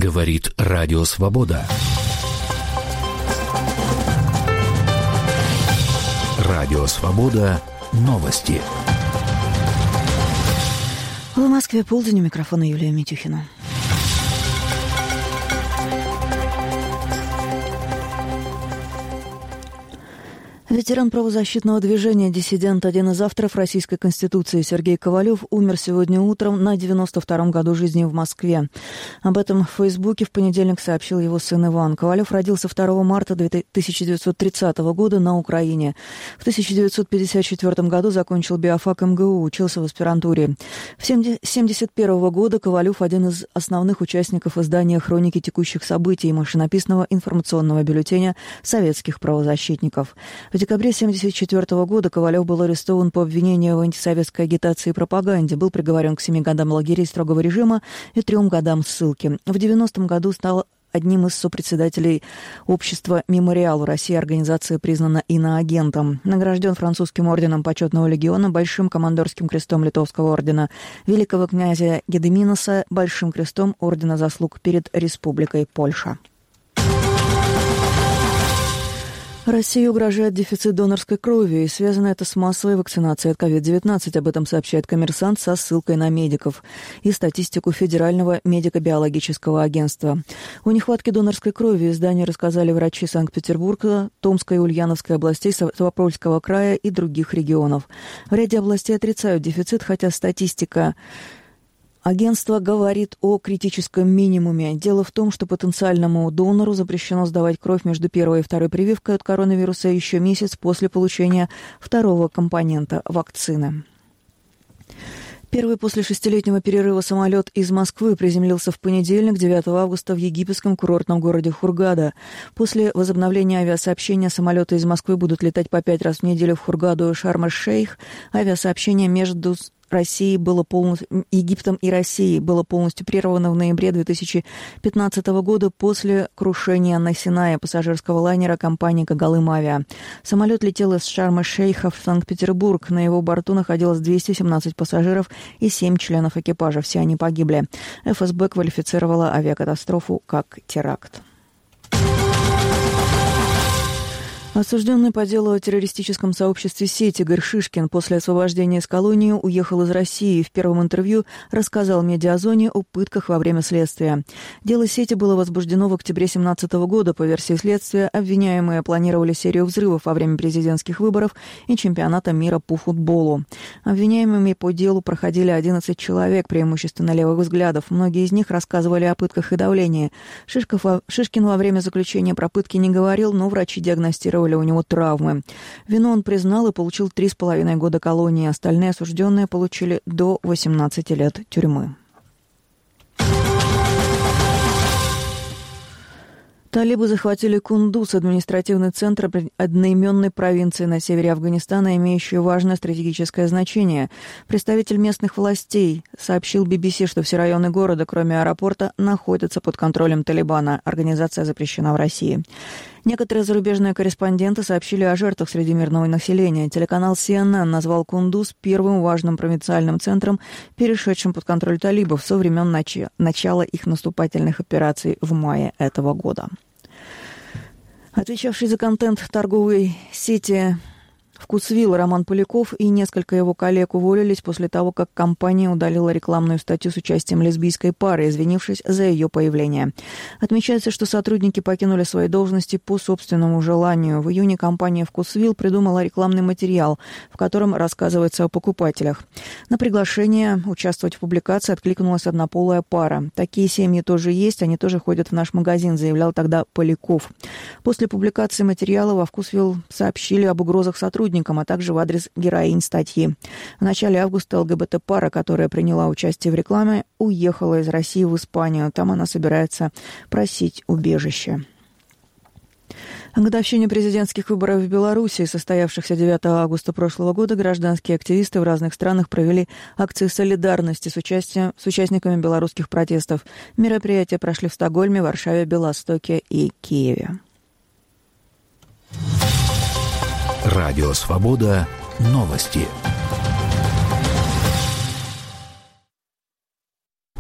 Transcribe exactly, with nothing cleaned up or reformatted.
Говорит Радио Свобода. Радио Свобода. Новости. В Москве полдень, у микрофона Юлия Митюхина. Ветеран правозащитного движения, диссидент, один из авторов Российской Конституции Сергей Ковалев умер сегодня утром на девяносто втором году жизни в Москве. Об этом в Фейсбуке в понедельник сообщил его сын Иван. Ковалев родился второго марта тысяча девятьсот тридцатого года на Украине. В тысяча девятьсот пятьдесят четвёртом году закончил биофак эм гэ у, учился в аспирантуре. С семьдесят первого года Ковалев один из основных участников издания «Хроники текущих событий» машинописного информационного бюллетеня советских правозащитников. В декабре тысяча девятьсот семьдесят четвёртого года Ковалев был арестован по обвинению в антисоветской агитации и пропаганде, был приговорен к семи годам лагерей строгого режима и трем годам ссылки. В девяностом году стал одним из сопредседателей общества «Мемориал» России, организация признана иноагентом. Награжден французским орденом Почетного легиона, Большим командорским крестом Литовского ордена, великого князя Гедеминоса, Большим крестом Ордена Заслуг перед Республикой Польша. России угрожает дефицит донорской крови, и связано это с массовой вакцинацией от ковид девятнадцать. Об этом сообщает «Коммерсант» со ссылкой на медиков и статистику Федерального медико-биологического агентства. О нехватке донорской крови изданию рассказали врачи Санкт-Петербурга, Томской и Ульяновской областей, Ставропольского края и других регионов. В ряде областей отрицают дефицит, хотя статистика агентство говорит о критическом минимуме. Дело в том, что потенциальному донору запрещено сдавать кровь между первой и второй прививкой от коронавируса еще месяц после получения второго компонента вакцины. Первый после шестилетнего перерыва самолет из Москвы приземлился в понедельник, девятого августа, в египетском курортном городе Хургада. После возобновления авиасообщения самолеты из Москвы будут летать по пять раз в неделю в Хургаду и Шарм-эль-Шейх. Авиасообщение между Россией было полностью, Египтом и Россией было полностью прервано в ноябре две тысячи пятнадцатого года после крушения на Синае пассажирского лайнера компании «Когалым Авиа». Самолет летел из Шарм-эль-Шейха в Санкт-Петербург. На его борту находилось двести семнадцать пассажиров и семь членов экипажа. Все они погибли. эф эс бэ квалифицировала авиакатастрофу как теракт. Осужденный по делу о террористическом сообществе «Сеть» Игорь Шишкин после освобождения из колонии уехал из России и в первом интервью рассказал «Медиазоне» о пытках во время следствия. Дело «Сети» было возбуждено в октябре две тысячи семнадцатого года. По версии следствия, обвиняемые планировали серию взрывов во время президентских выборов и чемпионата мира по футболу. Обвиняемыми по делу проходили одиннадцать человек, преимущественно левых взглядов. Многие из них рассказывали о пытках и давлении. Шишков, Шишкин во время заключения про пытки не говорил, но врачи диагностировали у него травмы. Вину он признал и получил три с половиной года колонии. Остальные осужденные получили до восемнадцати лет тюрьмы. Талибы захватили Кундуз, административный центр одноименной провинции на севере Афганистана, имеющую важное стратегическое значение. Представитель местных властей сообщил би би си, что все районы города, кроме аэропорта, находятся под контролем Талибана. Организация запрещена в России. Некоторые зарубежные корреспонденты сообщили о жертвах среди мирного населения. Телеканал си эн эн назвал Кундуз первым важным провинциальным центром, перешедшим под контроль талибов со времен нач... начала их наступательных операций в мае этого года. Отвечавший за контент торговой сети Вкусвилл Роман Поляков и несколько его коллег уволились после того, как компания удалила рекламную статью с участием лесбийской пары, извинившись за ее появление. Отмечается, что сотрудники покинули свои должности по собственному желанию. В июне компания Вкусвилл придумала рекламный материал, в котором рассказывается о покупателях. На приглашение участвовать в публикации откликнулась однополая пара. «Такие семьи тоже есть, они тоже ходят в наш магазин», заявлял тогда Поляков. После публикации материала во Вкусвилл сообщили об угрозах сотрудников, а также в адрес героинь статьи. В начале августа эл гэ бэ тэ-пара, которая приняла участие в рекламе, уехала из России в Испанию. Там она собирается просить убежище. К годовщине президентских выборов в Беларуси, состоявшихся девятого августа прошлого года, гражданские активисты в разных странах провели акции солидарности с, участием, с участниками белорусских протестов. Мероприятия прошли в Стокгольме, Варшаве, Белостоке и Киеве. Радио «Свобода». Новости.